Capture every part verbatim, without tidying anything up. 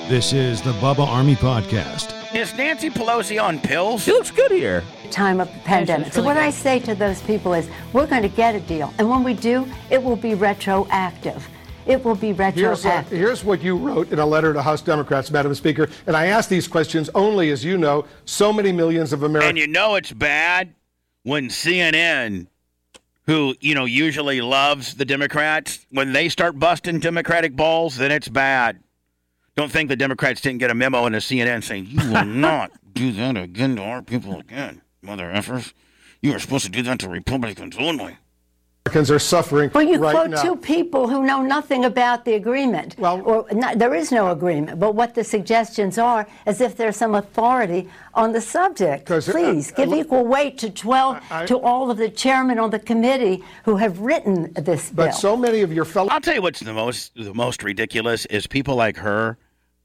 This is the Bubba Army Podcast. Is Nancy Pelosi on pills? She looks good here. Time of the pandemic. So what I say to those people is, we're going to get a deal. And when we do, it will be retroactive. It will be retroactive. Here's, a, here's what you wrote in a letter to House Democrats, Madam Speaker. And I ask these questions only, as you know, so many millions of Americans. And you know it's bad when C N N, who, you know, usually loves the Democrats, when they start busting Democratic balls, then it's bad. Don't think the Democrats didn't get a memo in the C N N saying, you will not do that again to our people again, mother effers. You are supposed to do that to Republicans only. Americans are suffering well, you right quote now. two people who know nothing about the agreement. Well, or not, there is no agreement, but what the suggestions are, as if there's some authority on the subject. Please, uh, give uh, equal weight to twelve, I, to all of the chairmen on the committee who have written this but bill. But so many of your fellow... I'll tell you what's the most, the most ridiculous is people like her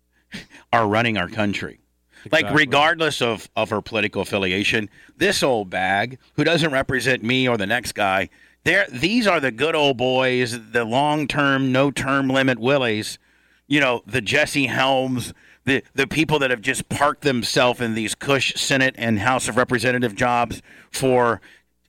are running our country. Exactly. Like, regardless of, of her political affiliation, this old bag, who doesn't represent me or the next guy, There, these are the good old boys, the long-term, no-term limit willies, you know, the Jesse Helms, the, the people that have just parked themselves in these cush Senate and House of Representative jobs for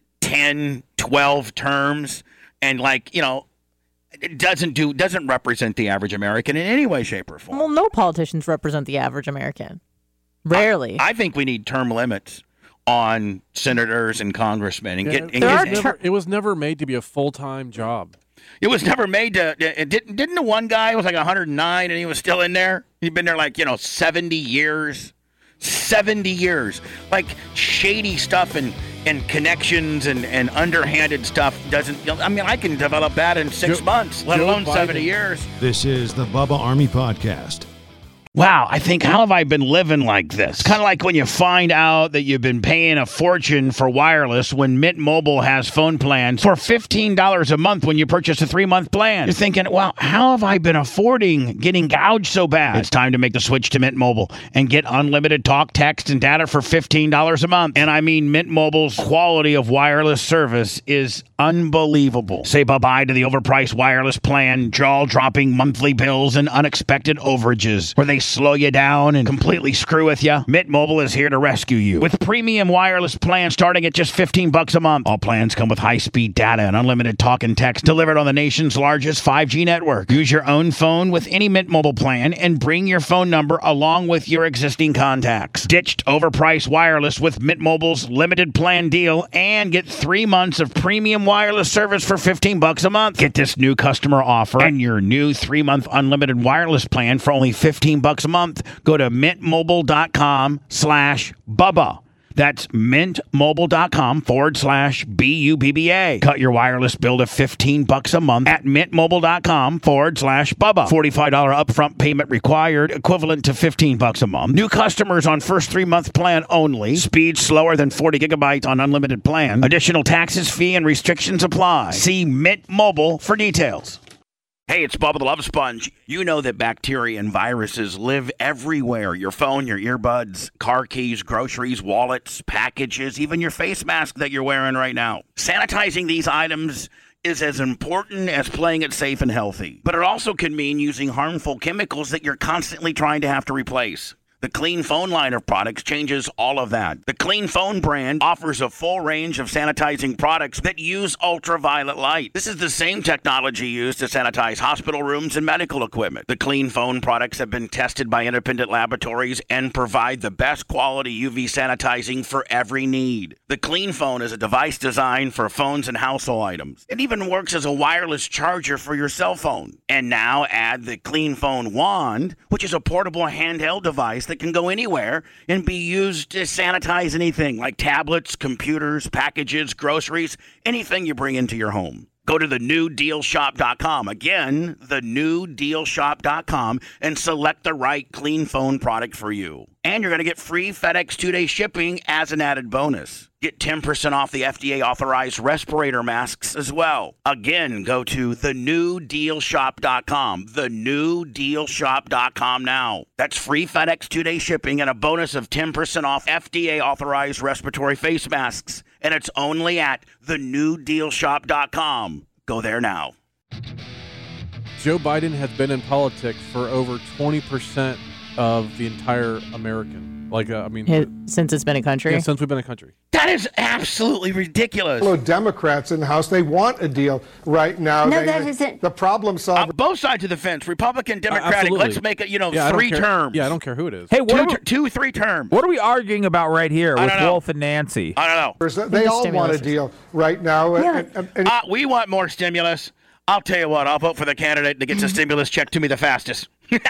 ten, twelve terms, and, like, you know, it doesn't do doesn't represent the average American in any way, shape, or form. Well, no politicians represent the average American. Rarely. I, I think we need term limits on senators and congressmen. And yeah, get, and and it, get, was never, it was never made to be a full-time job. It was never made to, it didn't, didn't the one guy was like one hundred nine and he was still in there? He'd been there like, you know, seventy years. seventy years. Like shady stuff and, and connections and, and underhanded stuff doesn't, I mean, I can develop that in six Joe, months, let Joe alone Biden. seventy years. This is the Bubba Army Podcast. Wow, I think, how have I been living like this? Kind of like when you find out that you've been paying a fortune for wireless when Mint Mobile has phone plans for fifteen dollars a month when you purchase a three-month plan. You're thinking, well, how have I been affording getting gouged so bad? It's time to make the switch to Mint Mobile and get unlimited talk, text, and data for fifteen dollars a month. And I mean, Mint Mobile's quality of wireless service is unbelievable. Say bye-bye to the overpriced wireless plan, jaw-dropping monthly bills, and unexpected overages where they slow you down and completely screw with you. Mint Mobile is here to rescue you with premium wireless plans starting at just fifteen bucks a month. All plans come with high-speed data and unlimited talk and text delivered on the nation's largest five G network. Use your own phone with any Mint Mobile plan and bring your phone number along with your existing contacts. Ditched overpriced wireless with Mint Mobile's limited plan deal and get three months of premium wireless service for fifteen bucks a month. Get this new customer offer and your new three-month unlimited wireless plan for only fifteen bucks a month. Go to mintmobile.com slash Bubba. That's mintmobile.com forward slash B U B B A. Cut your wireless bill to fifteen bucks a month at mintmobile.com forward slash Bubba. forty-five dollars upfront payment required, equivalent to fifteen bucks a month. New customers on first three-month plan only. Speed slower than forty gigabytes on unlimited plan. Additional taxes, fee, and restrictions apply. See Mint Mobile for details. Hey, it's Bubba the Love Sponge. You know that bacteria and viruses live everywhere. Your phone, your earbuds, car keys, groceries, wallets, packages, even your face mask that you're wearing right now. Sanitizing these items is as important as playing it safe and healthy. But it also can mean using harmful chemicals that you're constantly trying to have to replace. The Clean Phone line of products changes all of that. The Clean Phone brand offers a full range of sanitizing products that use ultraviolet light. This is the same technology used to sanitize hospital rooms and medical equipment. The Clean Phone products have been tested by independent laboratories and provide the best quality U V sanitizing for every need. The Clean Phone is a device designed for phones and household items. It even works as a wireless charger for your cell phone. And now add the Clean Phone Wand, which is a portable handheld device that can go anywhere and be used to sanitize anything like tablets, computers, packages, groceries, anything you bring into your home. Go to the new deal shop dot com. Again, the new deal shop dot com and select the right Clean Phone product for you. And you're going to get free FedEx two-day shipping as an added bonus. Get ten percent off the F D A-authorized respirator masks as well. Again, go to the new deal shop dot com. the new deal shop dot com now. That's free FedEx two-day shipping and a bonus of ten percent off F D A-authorized respiratory face masks. And it's only at the new deal shop dot com. Go there now. Joe Biden has been in politics for over twenty percent of the entire American. Like, uh, I mean, It- since it's been a country. yeah, since we've been a country. That is absolutely ridiculous. Fellow Democrats in the House, they want a deal right now. No, They- that isn't- The problem Uh, solver. both sides of the fence, Republican, Democratic. absolutely. Let's make it, you know, Yeah, I don't three care- terms. Yeah, I don't care who it is. Hey, what Two, are, we, ter- two, three terms. what are we arguing about right here I with don't know. Wolf and Nancy? I don't know. They the all want a stimulus. deal right now. Yeah. And- and- and- Uh, we want more stimulus. I'll tell you what, I'll vote for the candidate that gets a stimulus check to me the fastest.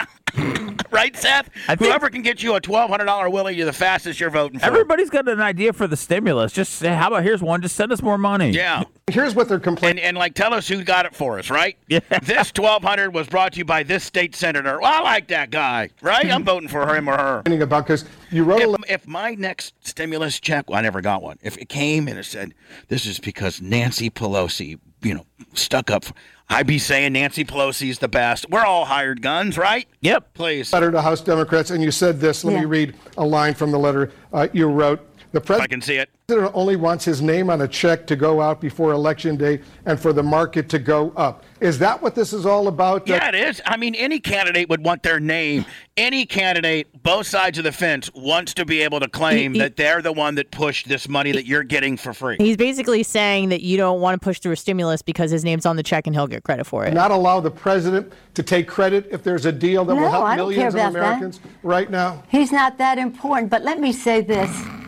Right, Seth? I think- Whoever can get you a twelve hundred dollars Willie, you're the fastest you're voting for. Everybody's got an idea for the stimulus. Just say, how about here's one? Just send us more money. Yeah. Here's what they're And, complaining and like, tell us who got it for us, right? Yeah. This twelve hundred was brought to you by this state senator. Well, I like that guy, right? I'm voting for him or her. about because you wrote a If, letter. if my next stimulus check, well, I never got one. If it came and it said, this is because Nancy Pelosi, you know, stuck up, for, I'd be saying Nancy Pelosi is the best. We're all hired guns, right? Yep. Please. letter to House Democrats, and you said this. Let Yeah. me read a line from the letter uh, you wrote. The If I president can see it. only wants his name on a check to go out before Election Day and for the market to go up. Is that what this is all about? Yeah, it is. I mean, any candidate would want their name. Any candidate, both sides of the fence, wants to be able to claim He- he- that they're the one that pushed this money that you're getting for free. He's basically saying that you don't want to push through a stimulus because his name's on the check and he'll get credit for it. Not allow the president to take credit if there's a deal that will No, help I don't care millions of about that. Americans right now? He's not that important. But let me say this.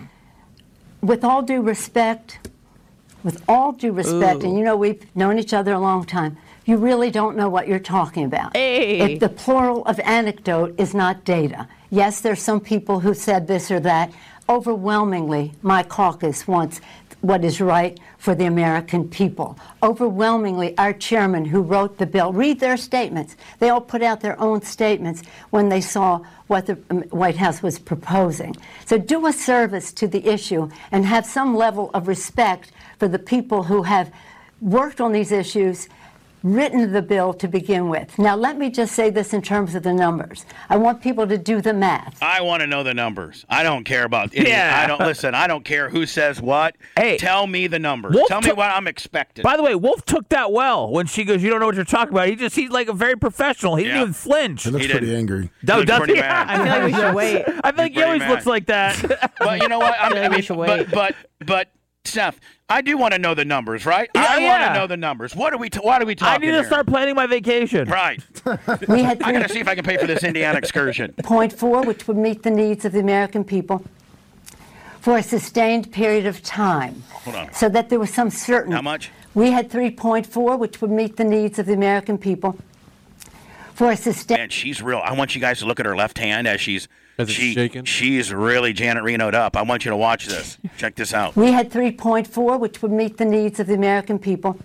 With all due respect, with all due respect, and you know we've known each other a long time, you really don't know what you're talking about. Hey. If the plural of anecdote is not data. Yes, there's some people who said this or that. Overwhelmingly, my caucus wants what is right for the American people. Overwhelmingly, our chairman who wrote the bill, read their statements. They all put out their own statements when they saw what the um, White House was proposing. So do a service to the issue and have some level of respect for the people who have worked on these issues, written the bill to begin with. Now, let me just say this in terms of the numbers. I want people to do the math. I want to know the numbers. I don't care about any. Yeah. I don't listen. I don't care who says what. Hey. Tell me the numbers. Wolf Tell me took- what I'm expecting. By the way, Wolf took that well when she goes, you don't know what you're talking about. He just, he's like a very professional. He Yeah. didn't even flinch. He looks He pretty didn't. angry. No, looks does pretty he? mad. I feel like we should wait. I think he pretty always mad. looks like that. But you know what? I mean, Yeah, I we mean, should but, wait. but but Steph, I do want to know the numbers, right? Yeah, I want yeah. to know the numbers. What are we? T- what are we I talking need to here? start planning my vacation. Right. We had I got to see if I can pay for this Indiana excursion. Point four, which would meet the needs of the American people for a sustained period of time. Hold on. So that there was some certainty. How much? We had three point four, which would meet the needs of the American people for a sustained. Man, she's real. I want you guys to look at her left hand as she's As it's she, shaking? She's really Janet Reno'd up. I want you to watch this. Check this out. We had three point four, which would meet the needs of the American people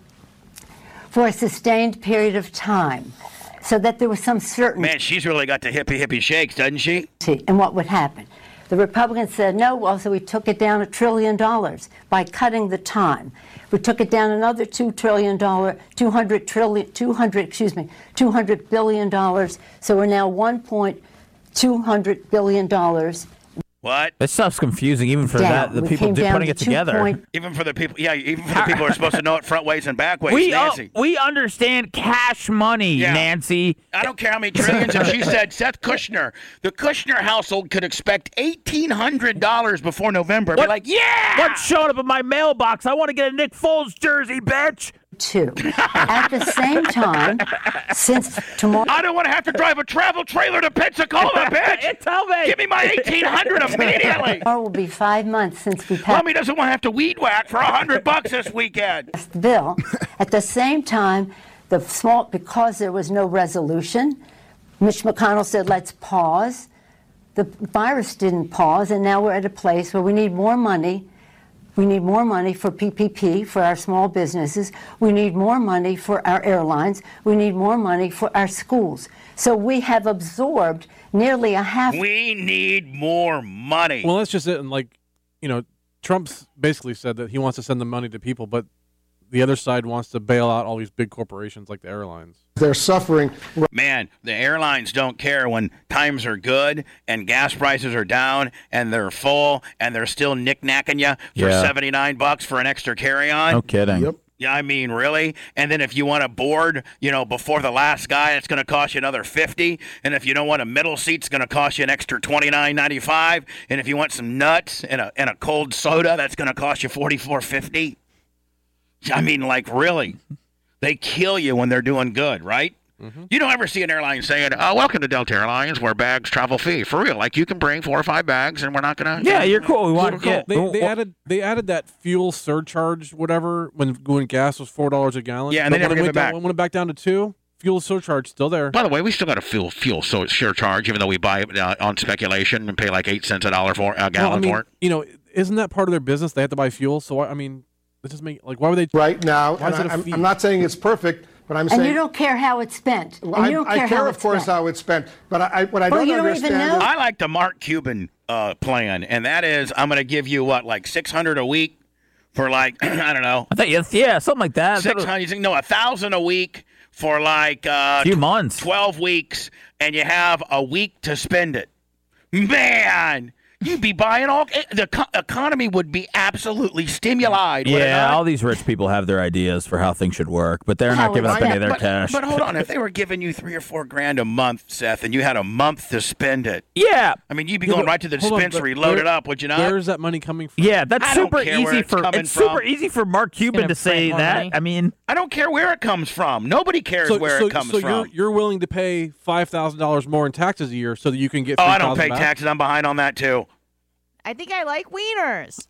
for a sustained period of time, so that there was some certainty. Man, she's really got the hippie hippie shakes, doesn't she? And what would happen. The Republicans said no, well, so we took it down a trillion dollars by cutting the time. We took it down another two trillion dollars, two hundred trillion, two hundred, excuse me, two hundred billion dollars. So we're now one point two hundred billion dollars What? This stuff's confusing even for down. that. The We people came did down putting to it two together. point- Even for the people, yeah, even for the people who are supposed to know it front ways and back ways, We, uh, Nancy. we understand cash money, Yeah. Nancy. I don't care how many trillions. If she said Seth Kushner, the Kushner household could expect eighteen hundred dollars before November. Be What- like, yeah. What's showing up in my mailbox? I want to get a Nick Foles jersey, bitch. two. At the same time, since tomorrow. I don't want to have to drive a travel trailer to Pensacola, bitch. Tell me. Give me my eighteen hundred immediately. Tomorrow will be five months since we passed Mommy doesn't want to have to weed whack for a hundred bucks this weekend. the bill. At the same time, the small because there was no resolution, Mitch McConnell said, "Let's pause." The virus didn't pause, and now we're at a place where we need more money. We need more money for P P P, for our small businesses. We need more money for our airlines. We need more money for our schools. So we have absorbed nearly a half. We need more money. Well, that's just it. And like, you know, Trump's basically said that he wants to send the money to people, but the other side wants to bail out all these big corporations like the airlines. They're suffering. Man, the airlines don't care when times are good and gas prices are down and they're full and they're still knick-knacking you for Yeah. seventy-nine bucks for an extra carry-on. No kidding. Yep. Yeah, I mean, really? And then if you want a board, you know, before the last guy, it's going to cost you another fifty. And if you don't want a middle seat, it's going to cost you an extra twenty-nine ninety-five. And if you want some nuts and a and a cold soda, that's going to cost you forty-four fifty. I mean, like, really? They kill you when they're doing good, right? Mm-hmm. You don't ever see an airline saying, oh, welcome to Delta Airlines, where bags travel fee. For real. Like, you can bring four or five bags, and we're not going to... Yeah, you're cool. We want, cool. yeah. They, they added they added that fuel surcharge, whatever, when when gas was four dollars a gallon. Yeah, and they but never when give it it back. Down, when it back down to two, fuel surcharge still there. By the way, we still got a fuel fuel so surcharge, even though we buy it uh, on speculation and pay like eight cents a dollar for a gallon well, I mean, for it. You know, isn't that part of their business? They have to buy fuel. So, I mean, it just make like, why would they... Right now, Why and is it a I'm, fee? I'm not saying it's perfect, but I'm And saying... you don't care how it's spent. And I, you don't I care, care, how of it's course, spent. how it's spent. But I, I, what I Well, don't you don't understand even know. is... I like the Mark Cuban uh, plan, and that is I'm going to give you, what, like six hundred a week for like, I don't know. I thought, yes, yeah, something like that. six hundred, no, one thousand a week for like uh, A few months. twelve weeks, and you have a week to spend it. Man, you'd be buying all, the co- economy would be absolutely stimulated. would it Yeah, not? all these rich people have their ideas for how things should work, but they're How not giving it's up any of spent. their but, cash. but hold on, if they were giving you three or four grand a month, Seth, and you had a month to spend it, yeah, I mean, you'd be Yeah, going but right to the hold on, dispensary, but load where- it up, would you not? Where is that money coming from? yeah, that's I don't super care where easy it's for coming it's super from. easy for Mark Cuban gonna to say print more that. money. I mean, I don't care where it comes from. Nobody cares So, where so, it comes so from. you're you're willing to pay five thousand dollars more in taxes a year so that you can get. Oh, three I don't thousand pay back? taxes. I'm behind on that too. I think I like wieners.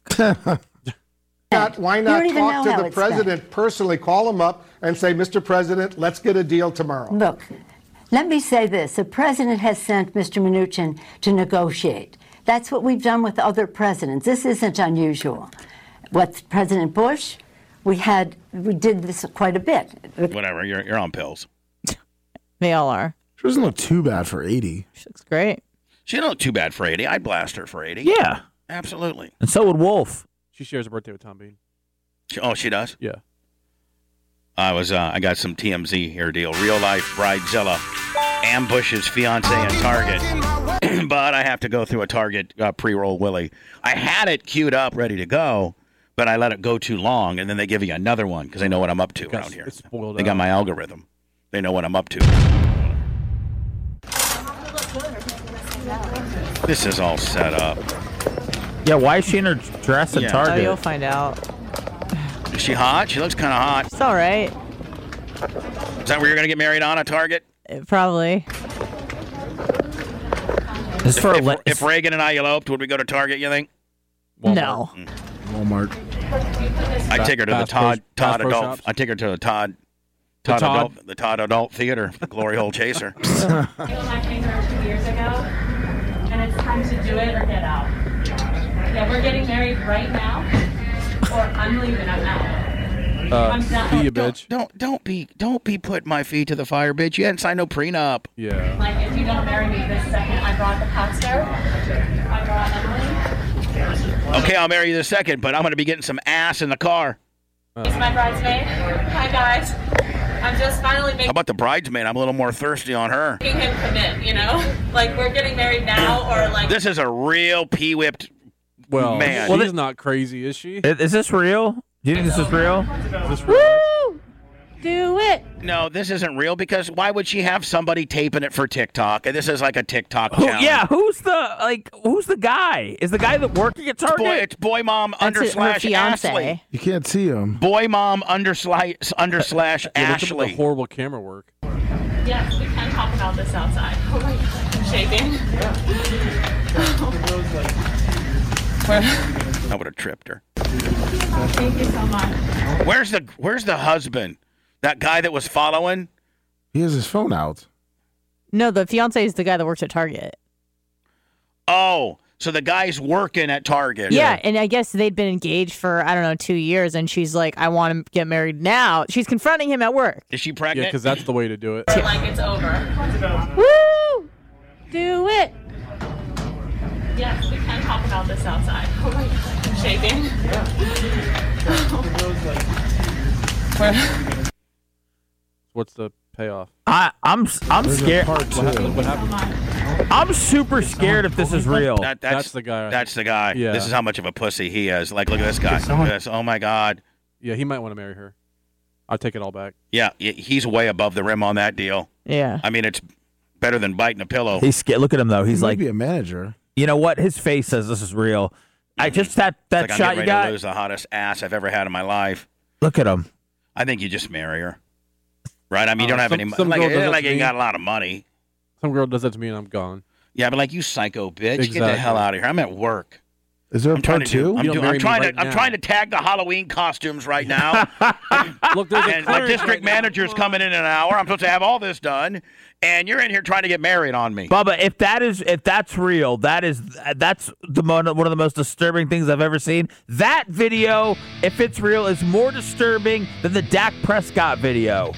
Not, why not don't even talk know to how the it's spent. president personally, call him up and say, Mister President, let's get a deal tomorrow. Look, let me say this. The president has sent Mister Mnuchin to negotiate. That's what we've done with other presidents. This isn't unusual. With President Bush, we had we did this quite a bit. Whatever. You're you're on pills. They all are. She doesn't look too bad for eighty. She looks great. She don't look too bad for eighty. I'd blast her for eighty. yeah, Absolutely. and so would Wolf. She shares a birthday with Tom Bean. She, oh, she does. Yeah. I was. Uh, I got some T M Z here deal. Real life bridezilla ambushes fiance in Target, but I have to go through a Target uh, pre-roll Willie. I had it queued up, ready to go, but I let it go too long, and then they give you another one because they know what I'm up to Got- around here. it's spoiled They got out. my algorithm. They know what I'm up to. This is all set up. Yeah, why is she in her dress at Yeah. Oh, Target? you'll find out. Is she hot? She looks kind of hot. It's all right. Is that where you're going to get married on, a Target? Uh, Probably. This is for a If, li- if Reagan and I eloped, would we go to Target, you think? No. Walmart. I'd take her to the Bass Pro- Todd Bass Todd Pro Adult. Shops? I'd take her to the Todd The Todd, Todd? Adult the Todd Adult Theater, the Glory Hole Chaser. I got my finger two years ago, and it's time to do it or get out. Yeah, we're getting married right now, or I'm leaving. I'm out. Uh, I'm done. be a Don't, bitch. don't don't be don't be putting my feet to the fire, bitch. You hadn't signed no prenup. Yeah. Like, if you don't marry me this second, I brought the pastor. I brought Emily. Okay, I'll marry you the second, but I'm going to be getting some ass in the car. He's my bridesmaid. Hi guys. I'm just finally How making about the bridesmaid? I'm a little more thirsty on her. him commit. You know, like we're getting married now, or like. This is a real pee-whipped. Well, Man. she's Well, th- not crazy, is she? Is, is this real? Do you think this is real? Is this real? Woo! Do it. No, this isn't real because why would she have somebody taping it for TikTok? And this is like a TikTok Who, challenge. yeah, who's the like? Who's the guy? Is the guy that working at Target? Boy, it's boy mom under That's it, her slash fiance. Ashley. You can't see him. Boy mom under slash under slash Yeah, look at the Ashley. horrible camera work. Yes, we can talk about this outside. Oh my god, I'm shaking. I would have tripped her. Thank you so much. Where's the Where's the husband? That guy that was following? He has his phone out. No, the fiance is the guy that works at Target. Oh, so the guy's working at Target. Yeah, and I guess they'd been engaged for, I don't know, two years, and she's like, I want to get married now. She's confronting him at work. Is she Yeah, pregnant? because that's the way to do it. Like it's over. Woo! Do it. Yes, we can talk about this outside. Oh my god, I'm shaking. What's the payoff? I, I'm I'm There's a scared. part two. What happened? What happened? I'm super scared if this is real. That, that's, That's the guy. That's the guy. Yeah. This is how much of a pussy he is. Like, look at this guy. Look at this. Oh my God. Yeah, he might want to marry her. I'll take it all back. Yeah, y- he's way above the rim on that deal. Yeah. I mean, it's better than biting a pillow. He's scared. Look at him though. He's He might like, be a manager. you know what? His face says this is real. I just that that It's like shot I'm you getting ready got. to lose the hottest ass I've ever had in my life. Look at him. I think you just marry her. Right? I mean, you Uh, don't have some- any money. some Like, girl does it- that like to you me. got a lot of money. Some girl does that to me and I'm gone. Yeah, but like, you psycho bitch. Get the Exactly. hell out of here. I'm at work. Is there a I'm trying part to do. two? I'm, You don't doing, marry I'm me trying right to. I'm now. trying to tag the Halloween costumes right now. Look, there's a And my clearance district right now. manager's coming in an hour. I'm supposed to have all this done, and you're in here trying to get married on me. Bubba, if that is if that's real, that is that's the mo- one of the most disturbing things I've ever seen. That video, if it's real, is more disturbing than the Dak Prescott video.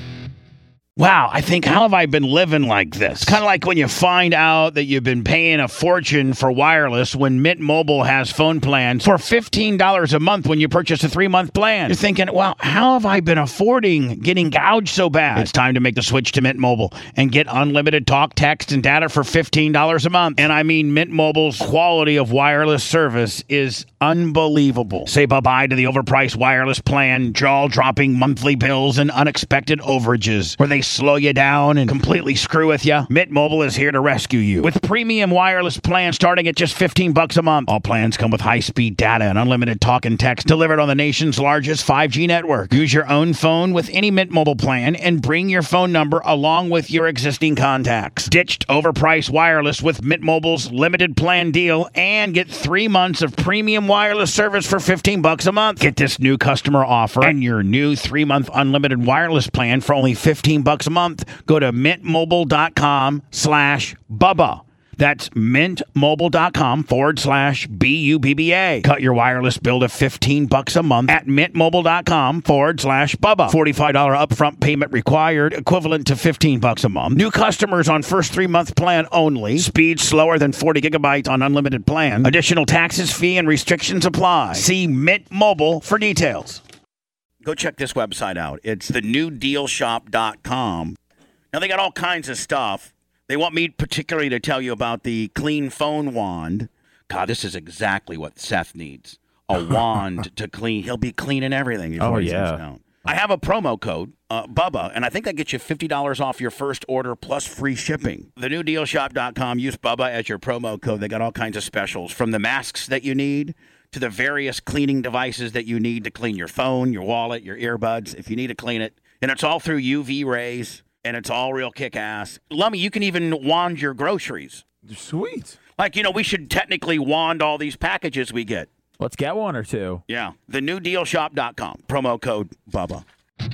Wow, I think, how have I been living like this? Kind of like when you find out that you've been paying a fortune for wireless when Mint Mobile has phone plans for fifteen dollars a month when you purchase a three-month plan. You're thinking, well, how have I been affording getting gouged so bad? It's time to make the switch to Mint Mobile and get unlimited talk, text, and data for fifteen dollars a month. And I mean, Mint Mobile's quality of wireless service is unbelievable. Say bye-bye to the overpriced wireless plan, jaw-dropping monthly bills, and unexpected overages where they slow you down and completely screw with you. Mint Mobile is here to rescue you with premium wireless plans starting at just fifteen bucks a month. All plans come with high-speed data and unlimited talk and text delivered on the nation's largest five G network. Use your own phone with any Mint Mobile plan and bring your phone number along with your existing contacts. Ditched overpriced wireless with Mint Mobile's limited plan deal and get three months of premium wireless service for fifteen bucks a month. Get this new customer offer and your new three-month unlimited wireless plan for only fifteen bucks a month. Go to mintmobile.com slash Bubba. That's mintmobile.com forward slash B U B B A. Cut your wireless bill to fifteen bucks a month at mintmobile.com forward slash Bubba. forty-five dollars upfront payment required, equivalent to fifteen bucks a month. New customers on first three-month plan only. Speed slower than forty gigabytes on unlimited plan. Additional taxes, fee, and restrictions apply. See Mint Mobile for details. Go check this website out. It's the new deal shop dot com. Now, they got all kinds of stuff. They want me particularly to tell you about the clean phone wand. God, this is exactly what Seth needs. A wand to clean. He'll be cleaning everything. before Oh, he sits yeah. down. I have a promo code, uh, Bubba, and I think that gets you fifty dollars off your first order plus free shipping. The new deal shop dot com. Use Bubba as your promo code. They got all kinds of specials, from the masks that you need to the various cleaning devices that you need to clean your phone, your wallet, your earbuds, if you need to clean it. And it's all through U V rays, and it's all real kick-ass. Lummy, you can even wand your groceries. Sweet. Like, you know, we should technically wand all these packages we get. Let's get one or two. Yeah. The new deal shop dot com. Promo code Bubba.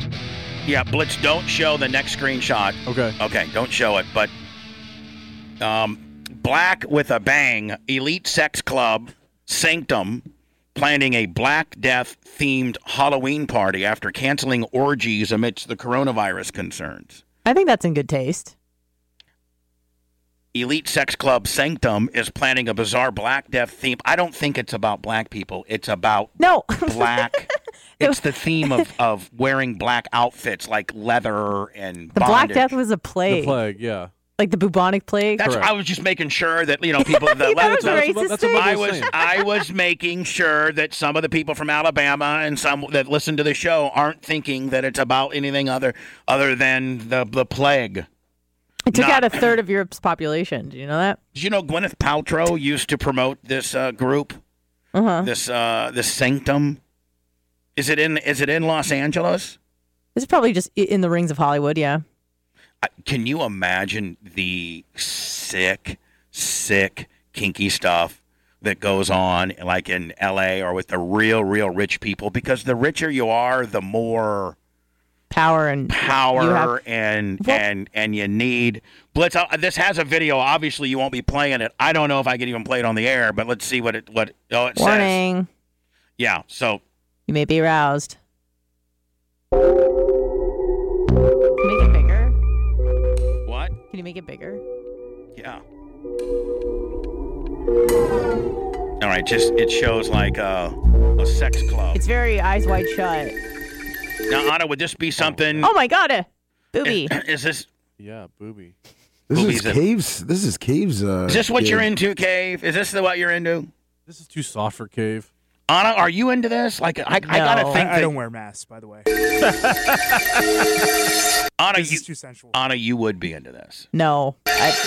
Yeah, Blitz, don't show the next screenshot. Okay. Okay, don't show it. But um, Black with a Bang, Elite Sex Club, Sanctum, planning a Black Death-themed Halloween party after canceling orgies amidst the coronavirus concerns. I think that's in good taste. Elite Sex Club Sanctum is planning a bizarre Black Death theme. I don't think it's about black people. It's about No. black. It's the theme of, of wearing black outfits like leather and The Black bondage. Death was a The plague. plague, yeah. Like the bubonic plague. That's Correct. I was just making sure that, you know, people that That was that- racist that's what thing. I Bubba's was saying. I was making sure that some of the people from Alabama and some that listen to the show aren't thinking that it's about anything other other than the the plague. It took Not- out a third of Europe's population. Do you know that? Did you know Gwyneth Paltrow used to promote this uh, group, Uh-huh. this uh, this Sanctum? Is it in Is it in Los Angeles? This is probably just i- in the rings of Hollywood, yeah. I- Can you imagine the sick, sick, kinky stuff that goes on, like in L A or with the real, real rich people? Because the richer you are, the more Power and power you have- and Well- and and you need. Blitz, uh, this has a video. Obviously, you won't be playing it. I don't know if I can even play it on the air, but let's see what it what oh it says. warning. Yeah. So You may be aroused. Can you make it bigger? what? Can you make it bigger? Yeah. All right. Just it shows like a a sex club. It's very eyes wide shut. Now, Anna, would this be something? Oh my god, a booby. Is this Yeah, booby. This Boobies is in- Caves. This is Caves. Uh, is this what gig. you're into, Cave? Is this the what you're into? This is too soft for Cave. Anna, are you into this? Like, I, I gotta No. think. I, I that- don't wear masks, by the way. Anna, This you, is too sensual. Anna, you would be into this. No,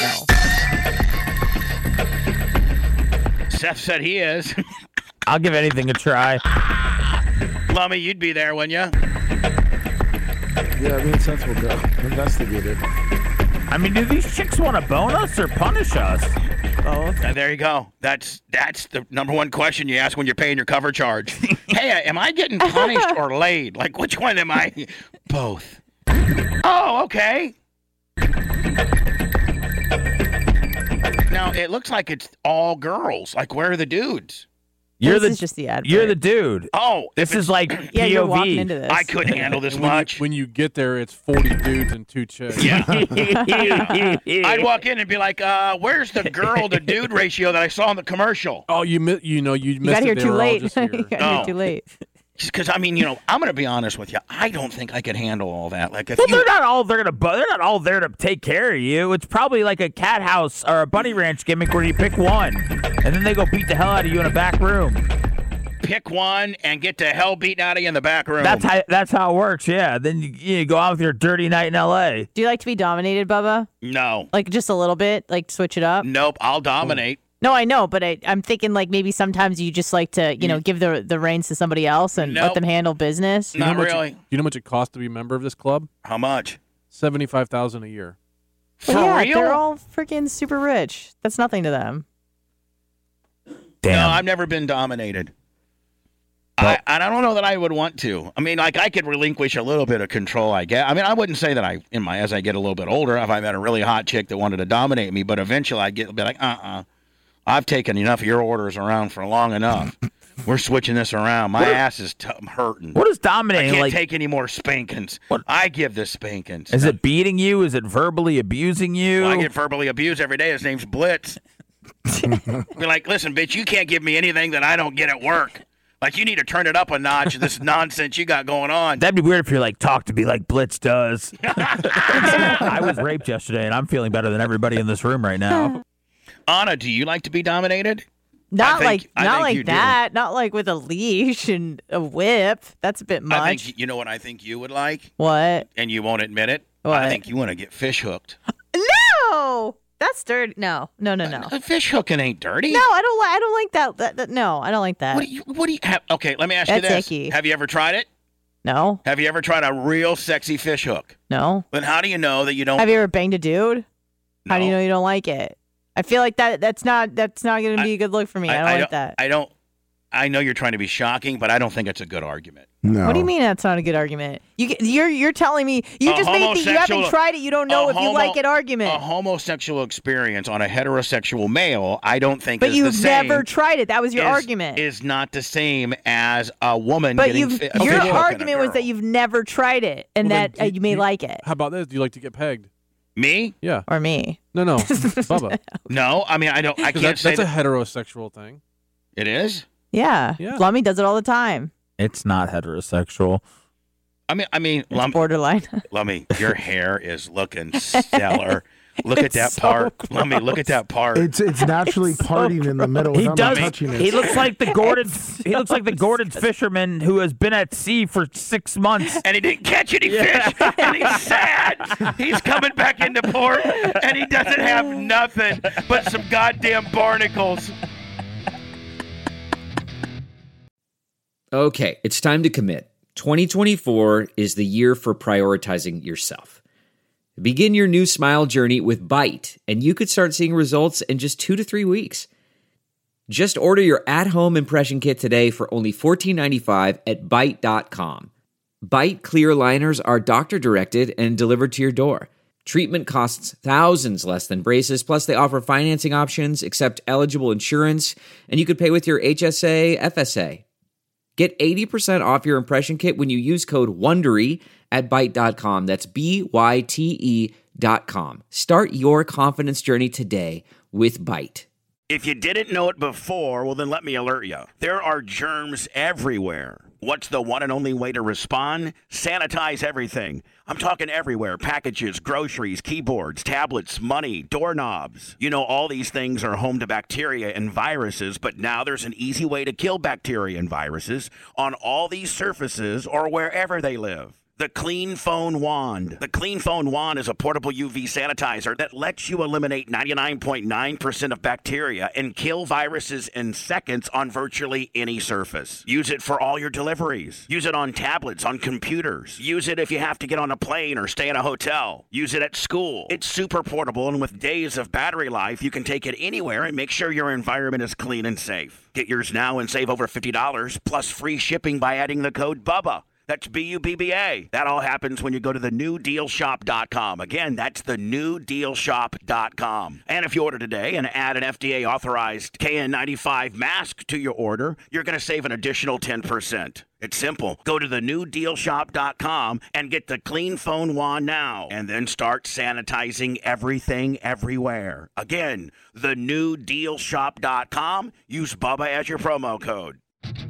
I, no. Seth said he is. I'll give anything a try. Lummy, you'd be there, wouldn't you? Yeah, me and Seth will go investigate it. I mean, do these chicks want to bone us or punish us? Both. And there you go. That's that's the number one question you ask when you're paying your cover charge. Hey, am I getting punished or laid? Like, which one am I? Both. Oh, okay. Now, it looks like it's all girls. Like, where are the dudes? You're This the is just the advert. You're the dude. Oh, This if is it's- like Yeah, P you're O V. walking into this. I couldn't handle this And when, you, much. when you get there, it's forty dudes and two chicks. Yeah. I'd walk in and be like, uh, where's the girl to dude ratio that I saw in the commercial? Oh, you mi- you know you You missed got it. here They too were all late. just you here. got Oh. here too late. Because, I mean, you know, I'm going to be honest with you. I don't think I could handle all that. Like, if Well, you... they're not all they're gonna. bu- They're not all there to take care of you. It's probably like a cat house or a bunny ranch gimmick where you pick one, and then they go beat the hell out of you in a back room. pick one and get the hell beaten out of you in the back room. That's how. That's how it works. Yeah. Then you, you go out with your dirty night in L A. Do you like to be dominated, Bubba? No. Like just a little bit, like switch it up. Nope. I'll dominate. No, I know, but I, I'm thinking like maybe sometimes you just like to, you know, give the the reins to somebody else and let Nope. them handle business. Not how much really. It, you know how much it costs to be a member of this club? How much? Seventy-five thousand a year. For yeah, real? they're all freaking super rich. That's nothing to them. Damn. No, I've never been dominated. I, and I don't know that I would want to. I mean, like, I could relinquish a little bit of control, I guess. I mean, I wouldn't say that I, in my, as I get a little bit older, if I met a really hot chick that wanted to dominate me, but eventually I'd get be like, uh-uh. I've taken enough of your orders around for long enough. We're switching this around. My ass is t- hurting. What is I dominating? can't Like, take any more spankings. What? I give the spankings. is it beating you? Is it verbally abusing you? Well, I get verbally abused every day. His name's Blitz. Be like, listen, bitch, you can't give me anything that I don't get at work. Like, you need to turn it up a notch, this nonsense you got going on. That'd be weird if you're like, talk to me like Blitz does. I was raped yesterday, and I'm feeling better than everybody in this room right now. Anna, do you like to be dominated? Not think- like I not think like you do. that. Not like with a leash and a whip. That's a bit much. I think, you know what I think you would like? What? And you won't admit it? What? I think you want to get fish hooked. No, that's dirty. No, no, no, no. Uh, Fish hooking ain't dirty. No, I don't like. I don't like that. that, that no, I don't like that. What do you, what do you have? Okay, let me ask you That's this. icky. Have you ever tried it? No, Have you ever tried a real sexy fish hook? no. Then how do you know that you don't? Have you ever banged a dude? How do you No. know you don't like it? I feel like that. That's not. That's not going to be a good look for me. I, don't like that. I don't. I know you're trying to be shocking, but I don't think it's a good argument. No. What do you mean that's not a good argument? You get- you're you're telling me you A just made the, you homosexual- haven't tried it. You don't know a if you homo- like it argument. A homosexual experience on a heterosexual male, I don't think But is you've the same. never tried it. That was your is- argument. Is not the same as a woman but getting you've fi- a your fish hook in a argument was girl. that you've never tried it and Well, then that uh, do- you may do- like it How about this? Do you like to get pegged? Me? Yeah. or me. No, no, Bubba. No, I mean I don't. I 'Cause can't that, say that's a that heterosexual thing. it is. Yeah, Yeah. Lummy does it all the time. It's not heterosexual. I mean, I mean, It's Lum, borderline. Lummy, your hair is looking stellar. Look at It's that so part, Lummy. Look at that part. It's it's naturally parting in the middle He without does. me touching it. He looks like the Gordon. He looks like the Gordon's fisherman who has been at sea for six months. and he didn't catch any fish, and he's sad. He's coming back into port, and he doesn't have nothing but some goddamn barnacles. Okay, it's time to commit. twenty twenty-four is the year for prioritizing yourself. Begin your new smile journey with Byte, and you could start seeing results in just two to three weeks. Just order your at-home impression kit today for only fourteen ninety-five at Byte dot com. Byte clear liners are doctor-directed and delivered to your door. Treatment costs thousands less than braces, plus they offer financing options, accept eligible insurance, and you could pay with your H S A, F S A. Get eighty percent off your impression kit when you use code WONDERY at Byte dot com. That's B Y T E dot com. Start your confidence journey today with Byte. If you didn't know it before, well, then let me alert you. There are germs everywhere. What's the one and only way to respond? Sanitize everything. I'm talking everywhere. Packages, groceries, keyboards, tablets, money, doorknobs. You know, all these things are home to bacteria and viruses, but now there's an easy way to kill bacteria and viruses on all these surfaces or wherever they live. The Clean Phone Wand. The Clean Phone Wand is a portable U V sanitizer that lets you eliminate ninety-nine point nine percent of bacteria and kill viruses in seconds on virtually any surface. Use it for all your deliveries. Use it on tablets, on computers. Use it if you have to get on a plane or stay in a hotel. Use it at school. It's super portable, and with days of battery life, you can take it anywhere and make sure your environment is clean and safe. Get yours now and save over fifty dollars plus free shipping by adding the code BUBBA. That's B U B B A. That all happens when you go to the new deal shop dot com. Again, that's the new deal shop dot com. And if you order today and add an F D A-authorized K N ninety-five mask to your order, you're going to save an additional ten percent. It's simple. Go to the new deal shop dot com and get the Clean Phone Wand now, and then start sanitizing everything everywhere. Again, the new deal shop dot com. Use Bubba as your promo code.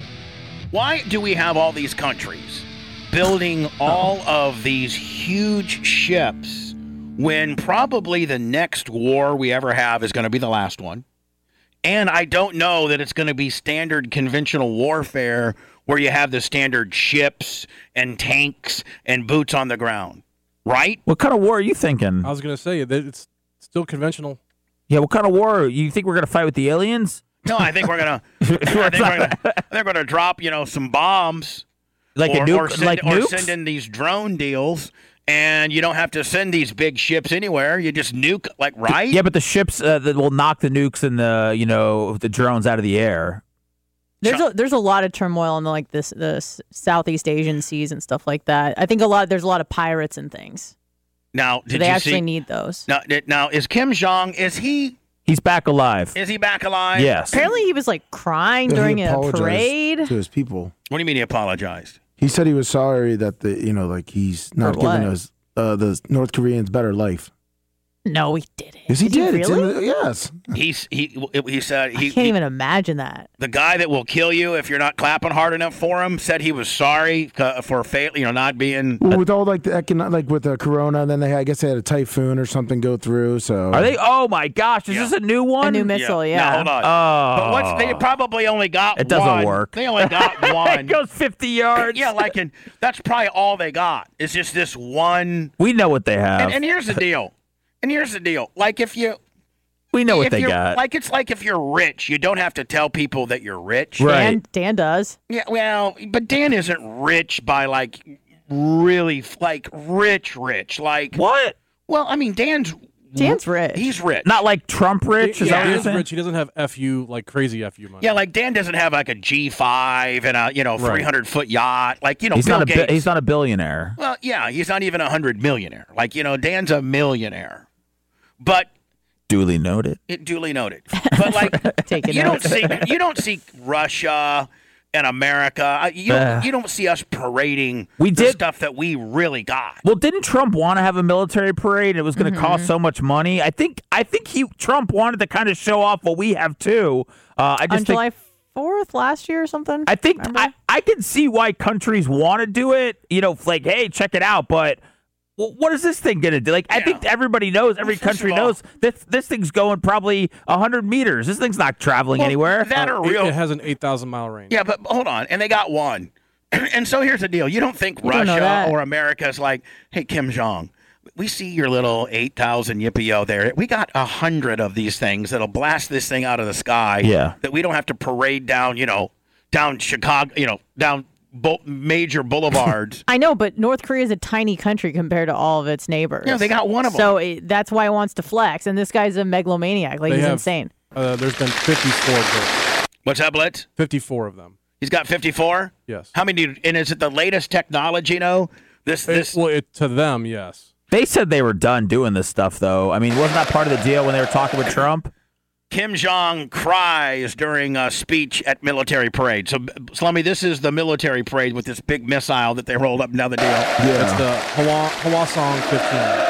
Why do we have all these countries building all of these huge ships when probably the next war we ever have is going to be the last one? And I don't know that it's going to be standard conventional warfare where you have the standard ships and tanks and boots on the ground, right? What kind of war are you thinking? I was going to say that it's still conventional. Yeah, what kind of war? You think we're going to fight with the aliens? No, I think we're gonna. I think we're gonna. They're gonna drop, you know, some bombs, like or, a nuke, or send, like or nukes? send in these drone deals, and you don't have to send these big ships anywhere. You just nuke, like right? Yeah, but the ships uh, that will knock the nukes and the you know the drones out of the air. There's a there's a lot of turmoil in the, like this the s- Southeast Asian seas and stuff like that. I think a lot there's a lot of pirates and things. Now, did so they you actually see, need those. Now, did, now is Kim Jong? Is he? He's back alive. Is he back alive? Yes. Apparently, he was like crying Yeah, during he a apologized parade. to his people. What do you mean he apologized? He said he was sorry that the you know like he's not For what? giving us uh, the North Koreans better life. No, he didn't. Yes, he did. did. He It's in really? the- yes. He's he he said he I can't he- even imagine that. the guy that will kill you if you're not clapping hard enough for him said he was sorry uh, for fail, you know, not being. Well, with all like the econo- like with the corona, then they I guess they had a typhoon or something go through. So Are they? Oh my gosh! Is Yeah. this a new one? A new missile, yeah. Now, hold on. Oh, But what's they probably only got It doesn't one. work. They only got one. it goes fifty yards. Yeah, like, and that's probably all they got. It's just this one. We know what they have. And, and here's the deal. And here's the deal. Like if you, we know what if they you're, got. like it's like if you're rich, you don't have to tell people that you're rich. Right. Dan, Dan does. Yeah, well, but Dan isn't rich by like really like rich, rich. Like what? Well, I mean, Dan's Dan's rich. He's rich. Not like Trump rich. Is yeah, that what he you're is saying? rich. He doesn't have F U like crazy F U money. Yeah, like Dan doesn't have like a G five and a you know Right. three hundred foot yacht. Like you know, He's Bill not a bi- Gates. he's not a billionaire. Well, yeah, he's not even a hundred millionaire. Like you know, Dan's a millionaire, but. Duly noted. It duly noted, but like Taking you don't notes. see you don't see Russia and America. Uh, You Uh, you don't see us parading we the did- stuff that we really got. Well, didn't Trump want to have a military parade? It was going to Mm-hmm. cost so much money. I think. I think he Trump wanted to kind of show off what we have too. Uh, I just On think. July fourth last year or something. I think Remember? I, I can see why countries want to do it. You know, like, hey, check it out. But well, what is this thing going to do? Like, I Yeah. think everybody knows, every Well, first country of all- knows this. This thing's going probably a hundred meters. This thing's not traveling Well, anywhere. That are It- real. It, has an eight thousand mile range. Yeah, but hold on, and they got one. And so here's the deal: you don't think You don't know Russia that. or America's like, hey, Kim Jong, we see your little eight thousand yippee-yo there. We got a hundred of these things that'll blast this thing out of the sky. Yeah. That we don't have to parade down, you know, down Chicago, you know, down bu- major boulevards. I know, but North Korea is a tiny country compared to all of its neighbors. Yeah, they got one of them. So it, that's why he wants to flex. And this guy's a megalomaniac. Like, They he's have- insane. Uh, there's been fifty-four of them. What's that, Blitz? fifty-four of them. He's got fifty-four? Yes. How many? And is it the latest technology, no? This, It- this. well, it, to them, yes. They said they were done doing this stuff, though. I mean, wasn't that part of the deal when they were talking with Trump? Kim Jong cries during a speech at military parade. So, Slummy, this is the military parade with this big missile that they rolled up. Now the deal. That's the Hwa- Hwasong fifteen.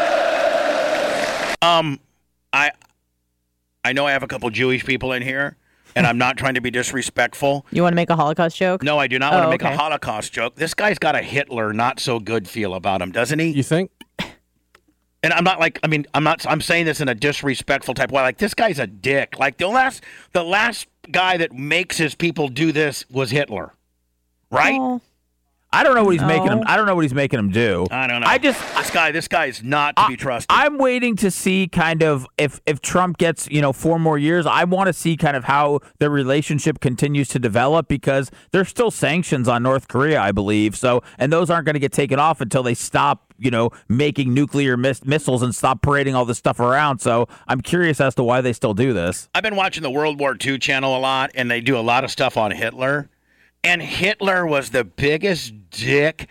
Um, I, I know I have a couple Jewish people in here, and I'm not trying to be disrespectful. You want to make a Holocaust joke? No, I do not want Oh, to make okay. a Holocaust joke. This guy's got a Hitler not so good feel about him, doesn't he? You think? And I'm not like, I mean, I'm not, I'm saying this in a disrespectful type way. Like, this guy's a dick. Like, the last, the last guy that makes his people do this was Hitler. Right? Oh. I don't know what he's No. making him. I don't know what he's making him do. I don't know. I just this guy, this guy is not to I, be trusted. I'm waiting to see kind of if if Trump gets you know four more years. I want to see kind of how the relationship continues to develop because there's still sanctions on North Korea, I believe. So and those aren't going to get taken off until they stop you know making nuclear miss- missiles and stop parading all this stuff around. So I'm curious as to why they still do this. I've been watching the World War Two channel a lot, and they do a lot of stuff on Hitler. And Hitler was the biggest dick,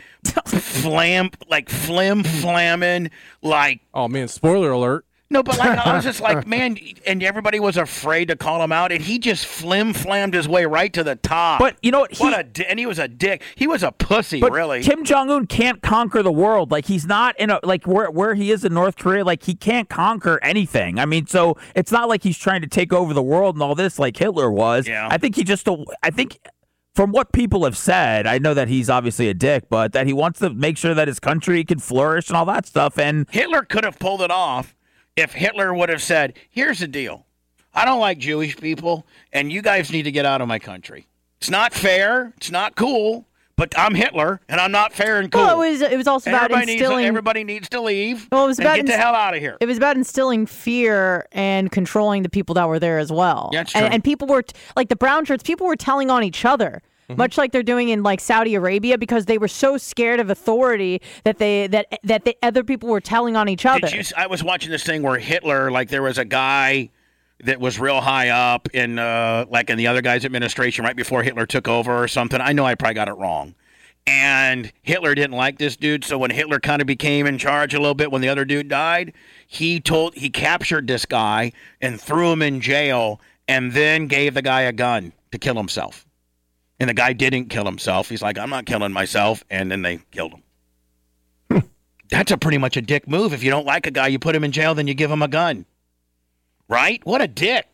flam, like flim flamming, like. Oh man! Spoiler alert. No, but like I was just like, man, and everybody was afraid to call him out, and he just flim flammed his way right to the top. But you know what? He, what a di- and he was a dick. He was a pussy, but really. Kim Jong Un can't conquer the world. Like he's not in a like where where he is in North Korea. Like he can't conquer anything. I mean, so it's not like he's trying to take over the world and all this like Hitler was. Yeah. I think he just. I think. From what people have said, I know that he's obviously a dick, but that he wants to make sure that his country can flourish and all that stuff. And Hitler could have pulled it off if Hitler would have said, here's the deal. I don't like Jewish people, and you guys need to get out of my country. It's not fair. It's not cool. But I'm Hitler, and I'm not fair and cool. Well, it was it was also And about everybody instilling. Needs, everybody needs to leave Well, it was and about get the ins- hell out of here. It was about instilling fear and controlling the people that were there as well. Yeah, that's and, true. and people were t- like the brown shirts. People were telling on each other. Mm-hmm. Much like they're doing in like Saudi Arabia, because they were so scared of authority that they that that the other people were telling on each other. Did you, I was watching this thing where Hitler, like there was a guy that was real high up in uh, like in the other guy's administration right before Hitler took over or something. I know I probably got it wrong. And Hitler didn't like this dude, so when Hitler kind of became in charge a little bit when the other dude died, he told he captured this guy and threw him in jail and then gave the guy a gun to kill himself. And the guy didn't kill himself. He's like, I'm not killing myself. And then they killed him. That's a pretty much a dick move. If you don't like a guy, you put him in jail, then you give him a gun. Right? What a dick.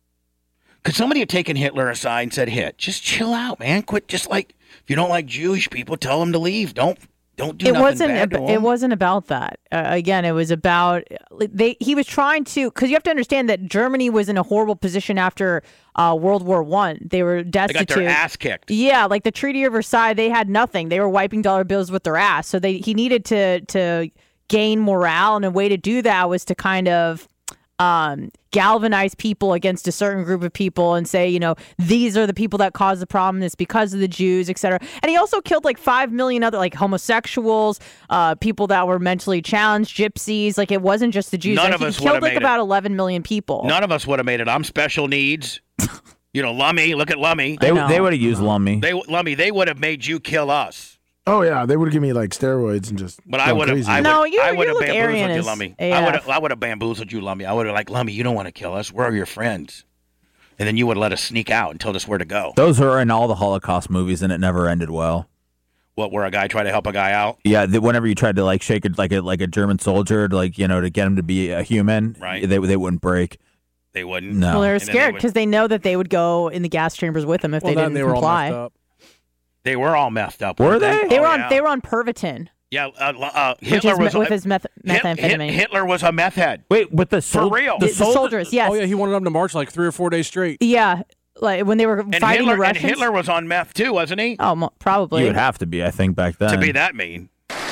Could somebody have taken Hitler aside and said, Hit, just chill out, man. Quit. Just like, if you don't like Jewish people, tell them to leave. Don't don't do it nothing wasn't bad to ab- them. it wasn't about that. Uh, again, it was about they he was trying to, because you have to understand that Germany was in a horrible position after uh, World War One. They were They destitute. got their ass kicked. Yeah, like the Treaty of Versailles, they had nothing. They were wiping dollar bills with their ass. So they he needed to to gain morale, and a way to do that was to kind of um, galvanize people against a certain group of people and say, you know, these are the people that caused the problem. It's because of the Jews, et cetera. And he also killed like five million other like homosexuals, uh, people that were mentally challenged, gypsies. Like it wasn't just the Jews. None like, of he us killed would've like made it. about eleven million people. None of us would have made it. I'm special needs. You know, Lummy. Look at Lummy. they they would have used Lummy. They Lummy. They would have made you kill us. Oh yeah, they would give me like steroids and just. But I going would have. crazy. I would, No, you- I you would have look bamboozled Aryan you, as Lummy. A I would F. have. I would have bamboozled you, Lummy. I would have like, Lummy, you don't want to kill us. We're your friends. And then you would let us sneak out and told us where to go. Those are in all the Holocaust movies, and it never ended well. What? Where a guy tried to help a guy out? Yeah, the, whenever you tried to like shake it like a like a German soldier, to, like you know, to get him to be a human, Right. They they wouldn't break. They wouldn't. No. Well, they're And then they scared would- because they know that they would go in the gas chambers with him if Well, they then didn't they were all comply. messed up. They were all messed up. Were weren't they? They Oh, were on yeah. they were on Pervitin, Yeah. Uh, uh, which Hitler is was me- with a- his meth- Hit- methamphetamine. Hit- Hitler was a meth head. Wait, with the sol- real. the, the, the soldier- soldiers, yes, Oh yeah, he wanted them to march like three or four days straight. yeah, like when they were And fighting Hitler, the Russians. and Hitler was on meth too, wasn't he? oh, mo- probably. You would have to be, I think, back then. To be that mean.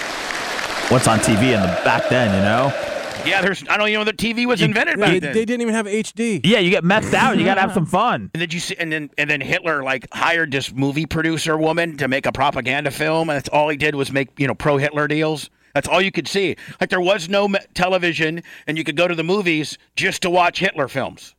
What's on T V in the back then, you know? Yeah. There's. I don't even know that T V was invented They, back then. they didn't even have H D. Yeah, you get methed out. You got to have some fun. And then you see, and then and then Hitler like hired this movie producer woman to make a propaganda film, and that's all he did was make you know pro Hitler deals. That's all you could see. Like there was no me- television, and you could go to the movies just to watch Hitler films.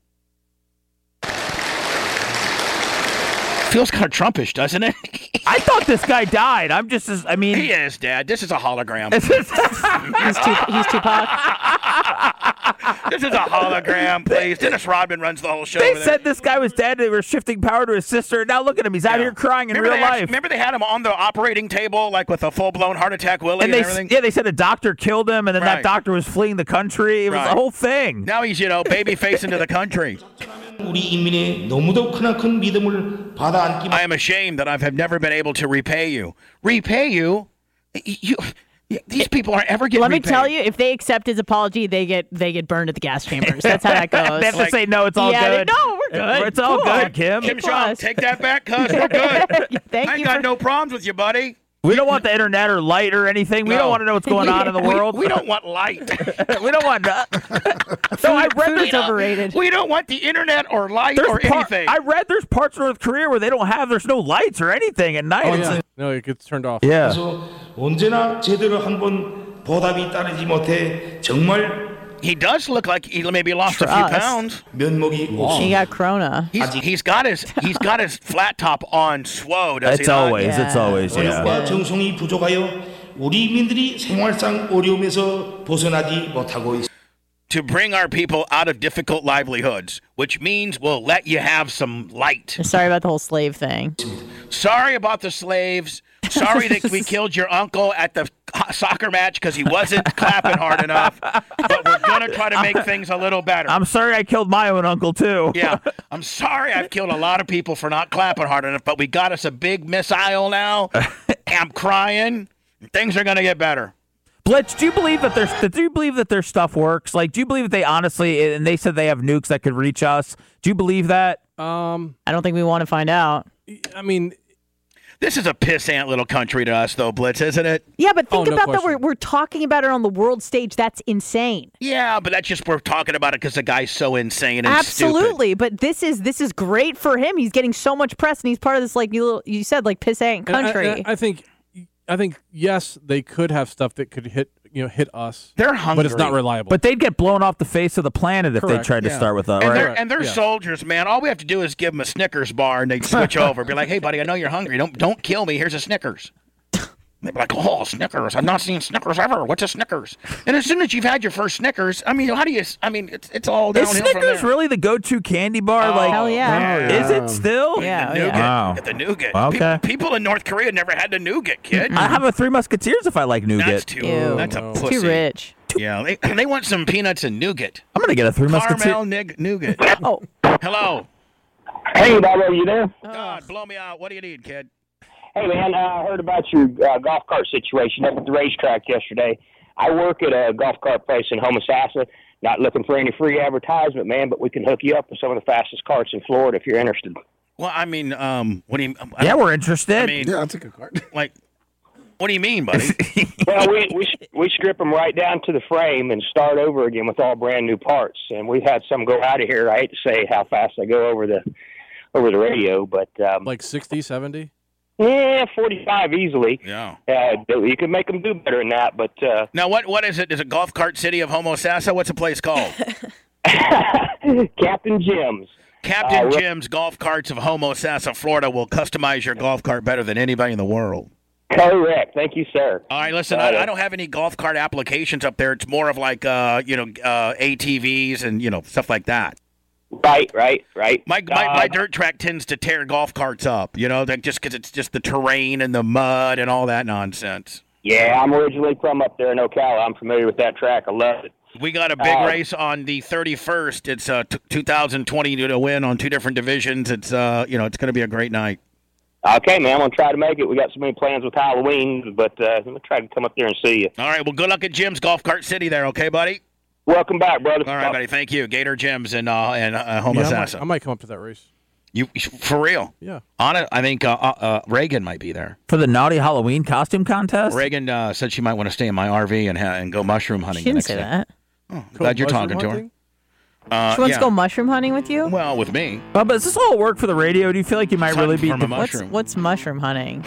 Feels kind of Trumpish, doesn't it? I thought this guy died. I'm just as, I mean. He is, Dad. This is a hologram. he's, Tup- he's Tupac. This is a hologram, please. Dennis Rodman runs the whole show. They over there. said this guy was dead. They were shifting power to his sister. And now look at him. He's out Yeah. here crying in remember real they actually- life. remember they had him on the operating table, like with a full-blown heart attack, Willie, and, and they, everything. yeah, they said a doctor killed him, and then Right. that doctor was fleeing the country. It was Right. the whole thing. Now he's, you know, baby face into the country. I am ashamed that I have never been able to repay you. Repay you? You... These people aren't ever getting Let me repaid. tell you, if they accept his apology, they get they get burned at the gas chambers. That's how that goes. They have to say, no, it's all yeah, good. They, no, we're good. It's all cool. good, Kim. Kim Jong, take that back, cuz. We're good. Thank I ain't you got for- no problems with you, buddy. We don't want the internet or light or anything. We No. don't want to know what's going on in the world. We, we don't want light. we don't want that. So I read Food there's is overrated. We don't want the internet or light There's or par- anything. I read there's parts of North Korea where they don't have, there's no lights or anything at night. Oh, It's yeah. a- No, it gets turned off. yeah. 언제나 제대로 한번 보답이 따르지 못해 정말 He does look like he maybe lost a few Trust. pounds. 면목이 He got Corona. He's, he's got his he's got his flat top on swole, does It's he not? always, it's always, yeah. 노력과 정성이 부족하여 우리 민들이 생활상 어려움에서 벗어나지 못하고 있습니다. To bring our people out of difficult livelihoods, which means we'll let you have some light. Sorry about the whole slave thing. Sorry about the slaves. Sorry that we killed your uncle at the soccer match because he wasn't clapping hard enough. But we're going to try to make things a little better. I'm sorry I killed my own uncle, too. Yeah, I'm sorry I've killed a lot of people for not clapping hard enough, but we got us a big missile now. I'm crying. Things are going to get better. Blitz, do you believe that their do you believe that their stuff works? Like, do you believe that they honestly, and they said they have nukes that could reach us? Do you believe that? Um, I don't think we want to find out. I mean, This is a pissant little country to us, though, Blitz, isn't it? Yeah, but think Oh, no about that. question. We're, we're talking about it on the world stage. That's insane. Yeah, but that's just we're talking about it because the guy's so insane and Absolutely, but this is this is great for him. He's getting so much press, and he's part of this, like you you said, like pissant and I- country. and I, I think, I think yes, they could have stuff that could hit, you know, hit us. They're but it's not hungry. reliable. But they'd get blown off the face of the planet if they Correct, tried to yeah. start with us. And Right? they're, and they're Yeah. soldiers, man. All we have to do is give them a Snickers bar, and they switch over. Be like, "Hey, buddy, I know you're hungry. Don't don't kill me. Here's a Snickers." They'd be like, "Oh, Snickers! I've not seen Snickers ever. What's a Snickers?" And as soon as you've had your first Snickers, I mean, how do you? I mean, it's it's all Is downhill from Snickers there. really the go-to candy bar? Oh, like, Hell yeah. is it still? Yeah, the oh, nougat. yeah. Wow. Get the nougat. Okay. Pe- people in North Korea never had the nougat, kid. I have a Three Musketeers if I like nougat. That's too. Ew. That's a No. pussy. Too rich. Yeah, they, they want some peanuts and nougat. I'm gonna get a Three Musketeers. Caramel nig- nougat. Oh, Hello. Hey, Bob, are you there? God, blow me out. What do you need, kid? Hey, man, uh, I heard about your uh, golf cart situation up at the racetrack yesterday. I work at a golf cart place in Homosassa. Not looking for any free advertisement, man, but we can hook you up with some of the fastest carts in Florida if you're interested. Well, I mean, um, what do you? I Yeah, don't- we're interested. I mean, Yeah, I'll take a card. like, what do you mean, buddy? Well, we, we we strip them right down to the frame and start over again with all brand new parts. And we've had some go out of here. I hate to say how fast they go over the over the radio, but um, like sixty, seventy? yeah, forty-five easily. Yeah. Uh, you could make them do better than that, but uh, Now, what what is it? Is it Golf Cart City of Homosassa? What's the place called? Captain Jim's. Captain Uh, Jim's Golf Carts of Homosassa, Florida will customize your golf cart better than anybody in the world. Correct. Thank you, sir. All right, listen, Uh, I, I don't have any golf cart applications up there. It's more of like, uh, you know, uh, A T Vs and, you know, stuff like that. Right, right, right. My, my, Uh, my dirt track tends to tear golf carts up, you know, that just because it's just the terrain and the mud and all that nonsense. Yeah, I'm originally from up there in Ocala. I'm familiar with that track. I love it. We got a big Uh, race on the thirty-first. It's uh, t- two thousand twenty to win on two different divisions. It's, uh, you know, it's going to be a great night. Okay, man, I'm going to try to make it. We got so many plans with Halloween, but uh, I'm going to try to come up there and see you. All right, well, good luck at Jim's Golf Cart City there, okay, buddy? Welcome back, brother. All right, buddy, thank you. Gator Jim's in, uh, in uh, Yeah, I, Homosassa. might, I might come up to that race. You For real? Yeah. On it, I think uh, uh, uh, Reagan might be there. For the naughty Halloween costume contest? Reagan uh, said she might want to stay in my R V and, ha- and go mushroom hunting. she the didn't next say day. that. Oh, glad you're talking to her. Uh, She wants yeah. to go mushroom hunting with you? Well, with me. Well, but does this all work for the radio? Do you feel like you might It's really hunting be... from a de- What's, mushroom. what's mushroom hunting?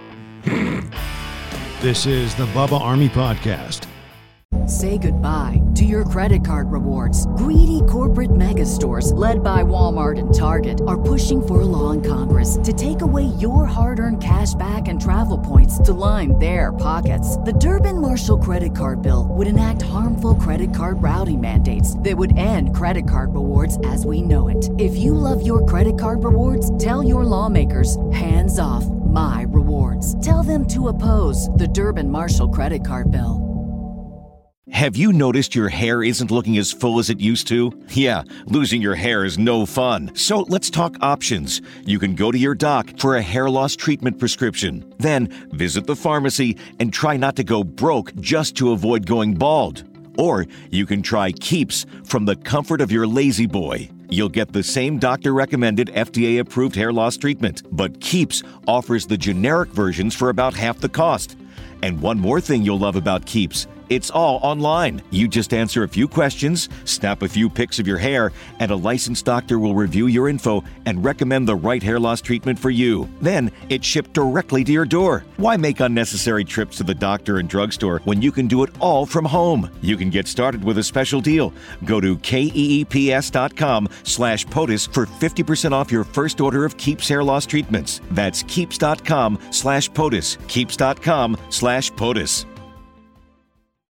This is the Bubba Army Podcast. Say goodbye to your credit card rewards. Greedy corporate mega stores, led by Walmart and Target, are pushing for a law in Congress to take away your hard-earned cash back and travel points to line their pockets. The Durbin-Marshall credit card bill would enact harmful credit card routing mandates that would end credit card rewards as we know it. If you love your credit card rewards, tell your lawmakers, hands off my rewards. Tell them to oppose the Durbin-Marshall credit card bill. Have you noticed your hair isn't looking as full as it used to? Yeah, losing your hair is no fun. So let's talk options. You can go to your doc for a hair loss treatment prescription. Then visit the pharmacy and try not to go broke just to avoid going bald. Or you can try Keeps from the comfort of your lazy boy. You'll get the same doctor-recommended F D A-approved hair loss treatment, but Keeps offers the generic versions for about half the cost. And one more thing you'll love about Keeps. It's all online. You just answer a few questions, snap a few pics of your hair, and a licensed doctor will review your info and recommend the right hair loss treatment for you. Then it's shipped directly to your door. Why make unnecessary trips to the doctor and drugstore when you can do it all from home? You can get started with a special deal. Go to keeps.com slash POTUS for fifty percent off your first order of Keeps hair loss treatments. That's keeps.com slash POTUS. Keeps.com slash POTUS.